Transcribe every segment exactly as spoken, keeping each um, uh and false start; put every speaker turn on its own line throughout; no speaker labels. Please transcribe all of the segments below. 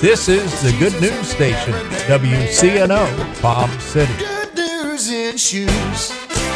This is the Good News Station, W C N O, Palm City.
Good news in shoes.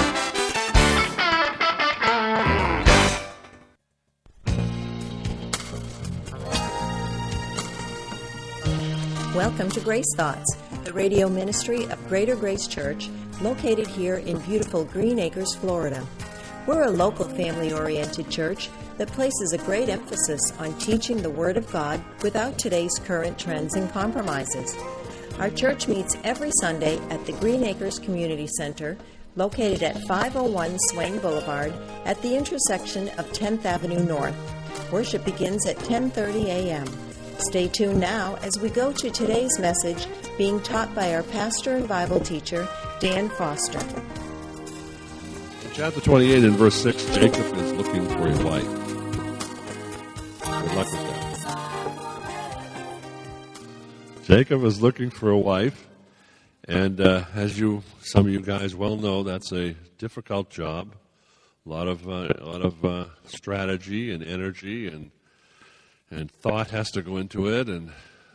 Welcome to Grace Thoughts, the radio ministry of Greater Grace Church, located here in beautiful Green Acres, Florida. We're a local family-oriented church that places a great emphasis on teaching the Word of God without today's current trends and compromises. Our church meets every Sunday at the Green Acres Community Center, located at five oh one Swain Boulevard at the intersection of tenth Avenue North. Worship begins at ten thirty a.m. Stay tuned now as we go to today's message being taught by our pastor and Bible teacher, Dan Foster.
In chapter twenty-eight and verse six, Jacob is looking for a wife. Good luck with that. Jacob is looking for a wife, and uh, as you, some of you guys well know, that's a difficult job. A lot of uh, a lot of uh, strategy and energy and and thought has to go into it, and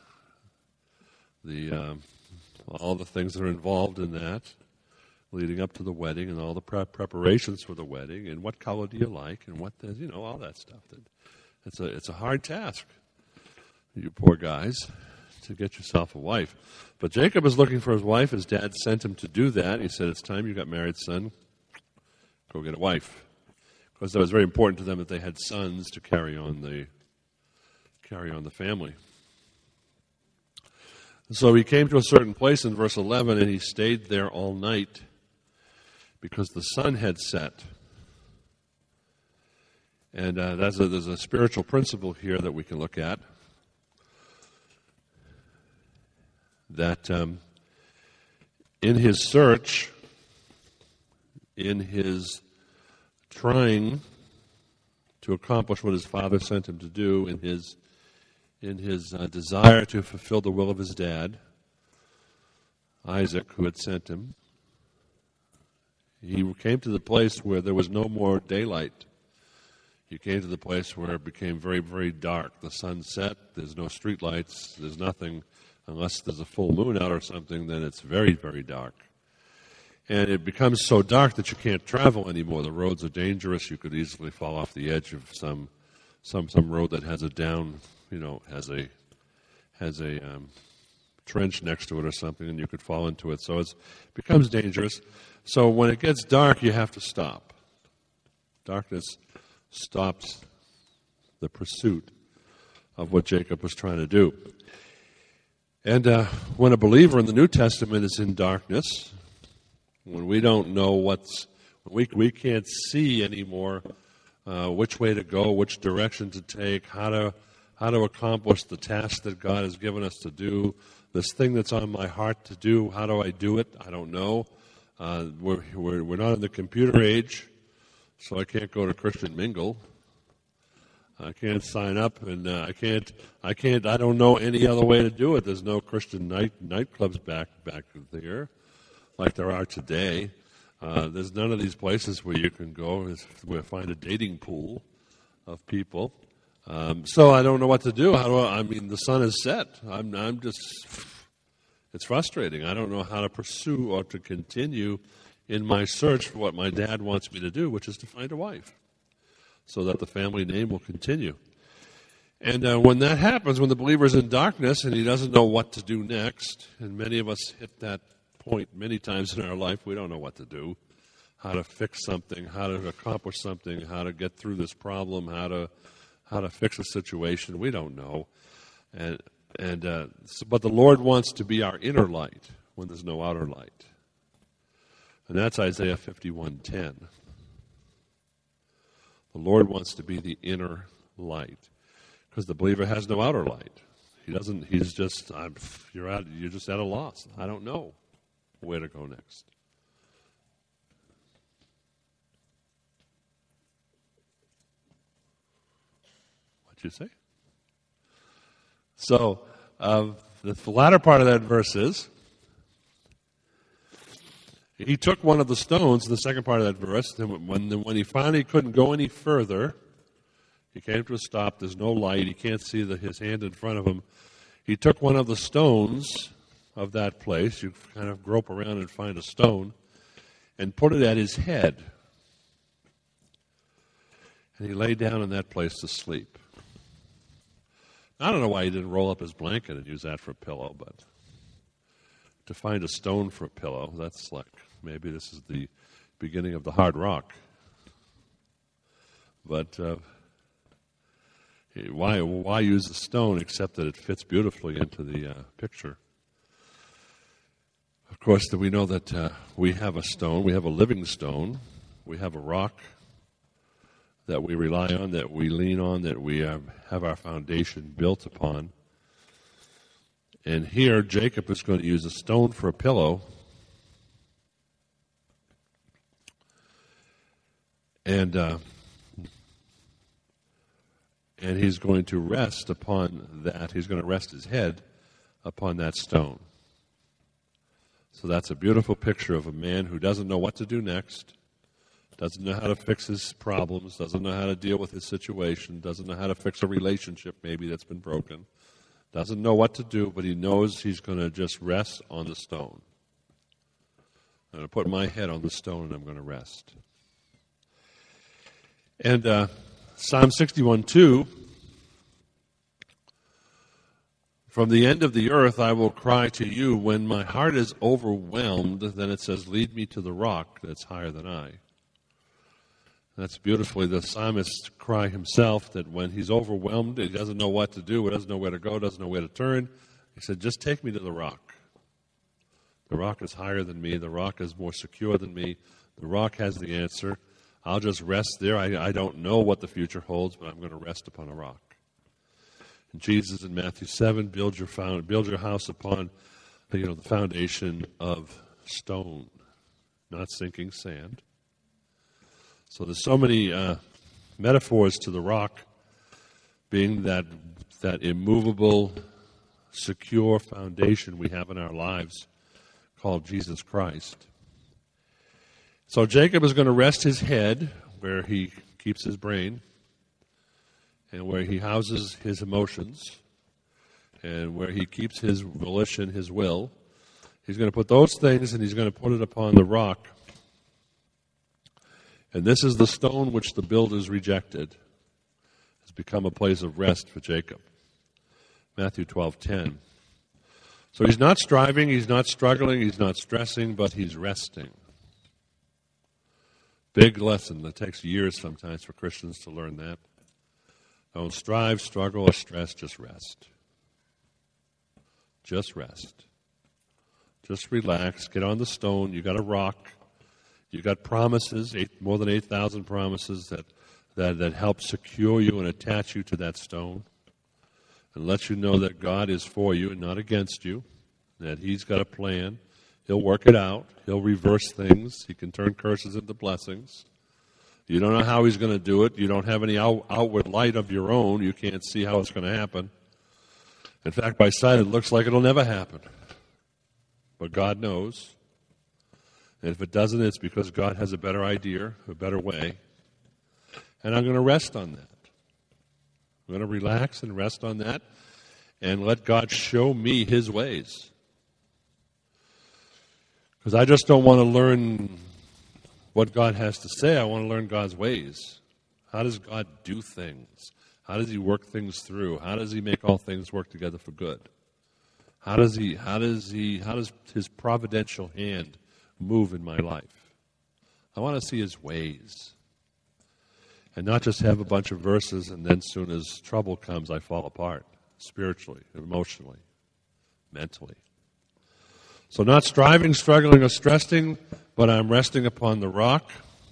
the um, all the things that are involved in that, leading up to the wedding, and all the pre- preparations for the wedding, and what color do you like, and what the, you know, all that stuff. It's a it's a hard task, you poor guys, to get yourself a wife. But Jacob is looking for his wife. His dad sent him to do that. He said, "It's time you got married, son. Go get a wife," because that was very important to them that they had sons to carry on the carry on the family. And so he came to a certain place in verse eleven, and he stayed there all night because the sun had set. And uh, that's a, there's a spiritual principle here that we can look at, that um, in his search, in his trying to accomplish what his father sent him to do, in his in his uh, desire to fulfill the will of his dad, Isaac, who had sent him, he came to the place where there was no more daylight. He came to the place where it became very, very dark. The sun set, there's no street lights, there's nothing, unless there's a full moon out or something, then it's very, very dark. And it becomes so dark that you can't travel anymore. The roads are dangerous. You could easily fall off the edge of some some some road that has a down, you know, has a has a um, trench next to it or something, and you could fall into it. So it becomes dangerous. So when it gets dark, you have to stop. Darkness stops the pursuit of what Jacob was trying to do. And uh, when a believer in the New Testament is in darkness, when we don't know what's, we we can't see anymore uh, which way to go, which direction to take, how to how to accomplish the task that God has given us to do, this thing that's on my heart to do, how do I do it? I don't know. Uh, we're, we're we're not in the computer age, so I can't go to Christian Mingle. I can't sign up, and uh, I can't. I can't. I don't know any other way to do it. There's no Christian night nightclubs back back there, like there are today. Uh, there's none of these places where you can go where find a dating pool of people. Um, so I don't know what to do. How do I? I mean, the sun is set. I'm. I'm just. It's frustrating. I don't know how to pursue or to continue in my search for what my dad wants me to do, which is to find a wife, so that the family name will continue. And uh, when that happens, when the believer's in darkness and he doesn't know what to do next, and many of us hit that point many times in our life, we don't know what to do, how to fix something, how to accomplish something, how to get through this problem, how to how to fix a situation. We don't know. And and uh, so, but the Lord wants to be our inner light when there's no outer light. And that's Isaiah fifty-one ten. The Lord wants to be the inner light, because the believer has no outer light. He doesn't. He's just. I'm, you're at. You're just at a loss. I don't know where to go next. What'd you say? So uh, the latter part of that verse is, he took one of the stones, the second part of that verse, and when, when he finally couldn't go any further, he came to a stop, there's no light, he can't see the, his hand in front of him, he took one of the stones of that place, you kind of grope around and find a stone, and put it at his head. And he lay down in that place to sleep. I don't know why he didn't roll up his blanket and use that for a pillow, but to find a stone for a pillow, that's like, maybe this is the beginning of the hard rock. But uh, why why use the stone except that it fits beautifully into the uh, picture? Of course, we know that uh, we have a stone, we have a living stone, we have a rock that we rely on, that we lean on, that we have, have our foundation built upon. And here, Jacob is going to use a stone for a pillow. And uh, and he's going to rest upon that. He's going to rest his head upon that stone. So that's a beautiful picture of a man who doesn't know what to do next, doesn't know how to fix his problems, doesn't know how to deal with his situation, doesn't know how to fix a relationship maybe that's been broken, doesn't know what to do, but he knows he's going to just rest on the stone. I'm going to put my head on the stone and I'm going to rest. And uh, Psalm sixty-one two, from the end of the earth I will cry to you. When my heart is overwhelmed, then it says, lead me to the rock that's higher than I. That's beautifully the psalmist cry himself, that when he's overwhelmed, he doesn't know what to do, he doesn't know where to go, doesn't know where to turn. He said, just take me to the rock. The rock is higher than me. The rock is more secure than me. The rock has the answer. I'll just rest there. I, I don't know what the future holds, but I'm going to rest upon a rock. And Jesus in Matthew seven, build your found, build your house upon the, you know, the foundation of stone, not sinking sand. So there's so many uh, metaphors to the rock being that that immovable, secure foundation we have in our lives called Jesus Christ. So Jacob is going to rest his head where he keeps his brain and where he houses his emotions and where he keeps his volition, his will. He's going to put those things and he's going to put it upon the rock. And this is the stone which the builders rejected. Has become a place of rest for Jacob. Matthew twelve ten. So he's not striving, he's not struggling, he's not stressing, but he's resting. Big lesson that takes years sometimes for Christians to learn that. Don't strive, struggle, or stress, just rest. Just rest. Just relax, get on the stone, you got a rock. You got promises, eight, more than eight thousand promises that, that, that help secure you and attach you to that stone and let you know that God is for you and not against you, that He's got a plan. He'll work it out. He'll reverse things. He can turn curses into blessings. You don't know how He's going to do it. You don't have any out, outward light of your own. You can't see how it's going to happen. In fact, by sight, it looks like it'll never happen. But God knows. And if it doesn't, it's because God has a better idea, a better way. And I'm going to rest on that. I'm going to relax and rest on that and let God show me His ways. Because I just don't want to learn what God has to say. I want to learn God's ways. How does God do things? How does He work things through? How does He make all things work together for good? How does He, how does He, how does His providential hand move in my life? I want to see His ways. And not just have a bunch of verses and then as soon as trouble comes, I fall apart spiritually, emotionally, mentally. So not striving, struggling, or stressing, but I'm resting upon the rock.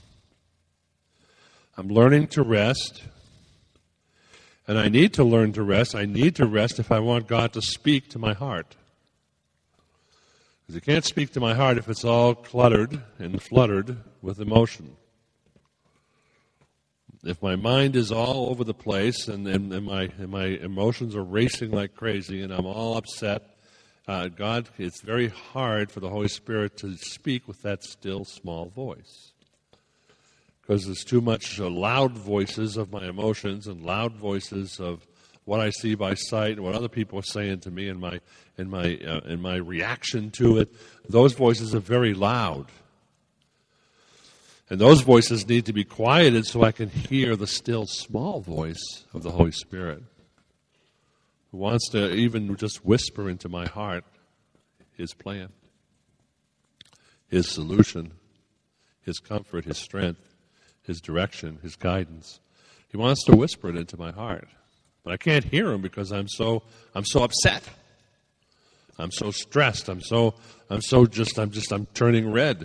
I'm learning to rest. And I need to learn to rest. I need to rest if I want God to speak to my heart. Because He can't speak to my heart if it's all cluttered and fluttered with emotion. If my mind is all over the place and, and, and, my, and my emotions are racing like crazy and I'm all upset, uh, God, it's very hard for the Holy Spirit to speak with that still, small voice. Because there's too much uh, loud voices of my emotions and loud voices of what I see by sight, and what other people are saying to me, and my and my uh, and my reaction to it. Those voices are very loud, and those voices need to be quieted so I can hear the still small voice of the Holy Spirit, who wants to even just whisper into my heart His plan, His solution, His comfort, His strength, His direction, His guidance. He wants to whisper it into my heart. But I can't hear Him because I'm so I'm so upset. I'm so stressed. I'm so I'm so just I'm just I'm turning red.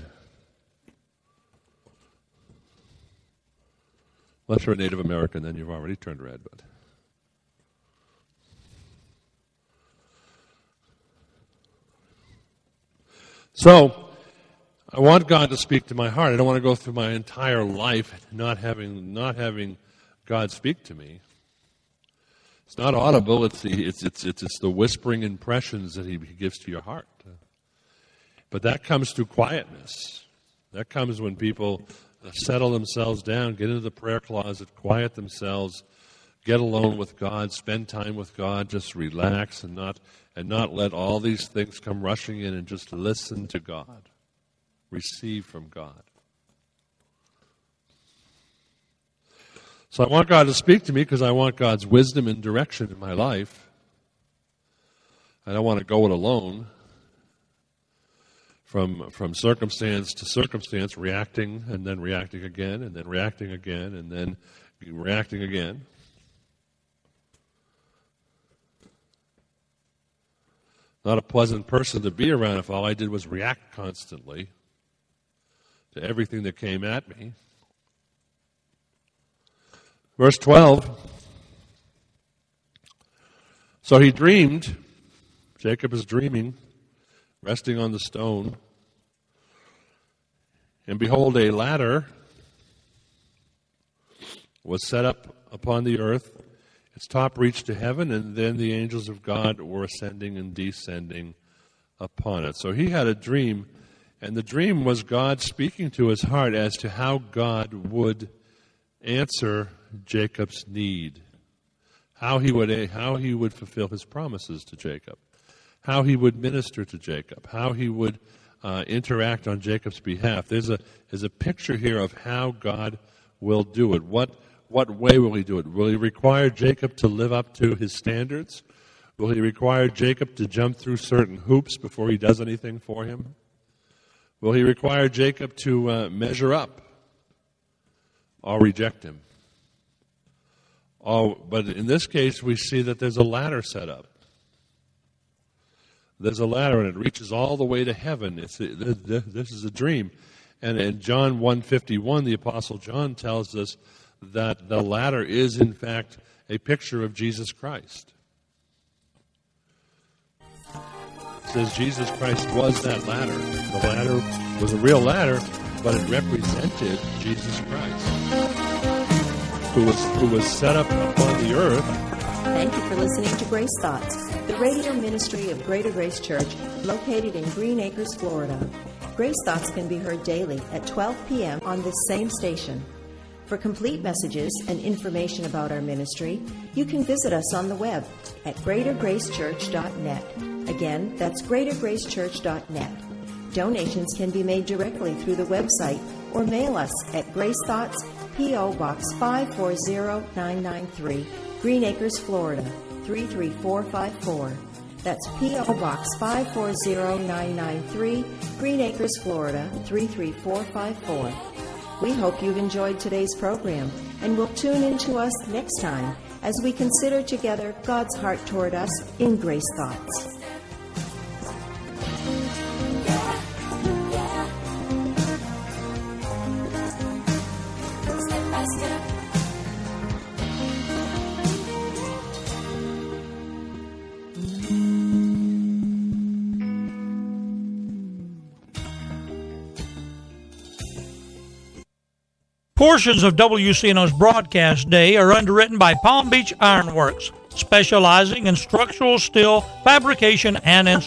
Unless you're a Native American, then you've already turned red, but so I want God to speak to my heart. I don't want to go through my entire life not having not having God speak to me. It's not audible. It's the it's it's it's, it's the whispering impressions that He gives to your heart. But that comes through quietness. That comes when people settle themselves down, get into the prayer closet, quiet themselves, get alone with God, spend time with God, just relax and not and not let all these things come rushing in, and just listen to God, receive from God. So I want God to speak to me because I want God's wisdom and direction in my life. I don't want to go it alone from from circumstance to circumstance, reacting and then reacting again and then reacting again and then reacting again. Not a pleasant person to be around if all I did was react constantly to everything that came at me. Verse twelve, so he dreamed, Jacob is dreaming, resting on the stone, and behold, a ladder was set up upon the earth, its top reached to heaven, and then the angels of God were ascending and descending upon it. So he had a dream, and the dream was God speaking to his heart as to how God would answer Jacob's need, how he would how he would fulfill his promises to Jacob, how he would minister to Jacob, how he would uh, interact on Jacob's behalf. There's a there's a picture here of how God will do it. What what way will He do it? Will He require Jacob to live up to His standards? Will He require Jacob to jump through certain hoops before He does anything for him? Will He require Jacob to uh, measure up or reject him? Oh, but in this case, we see that there's a ladder set up. There's a ladder, and it reaches all the way to heaven. It's a, this is a dream. And in John one fifty-one, the Apostle John tells us that the ladder is, in fact, a picture of Jesus Christ. It says Jesus Christ was that ladder. The ladder was a real ladder, but it represented Jesus Christ, who was who was set up upon the earth.
Thank you for listening to Grace Thoughts, the radio ministry of Greater Grace Church, located in Green Acres, Florida. Grace Thoughts can be heard daily at twelve p.m. on this same station. For complete messages and information about our ministry, you can visit us on the web at greater grace church dot net. Again, that's greater grace church dot net. Donations can be made directly through the website or mail us at Grace Thoughts, P O. Box five four zero nine nine three, Green Acres, Florida, three three four five four. That's P O. Box five four zero nine nine three, Green Acres, Florida, three three four five four. We hope you've enjoyed today's program and will tune in to us next time as we consider together God's heart toward us in Grace Thoughts.
Portions of W C N O's broadcast day are underwritten by Palm Beach Ironworks, specializing in structural steel fabrication and installation.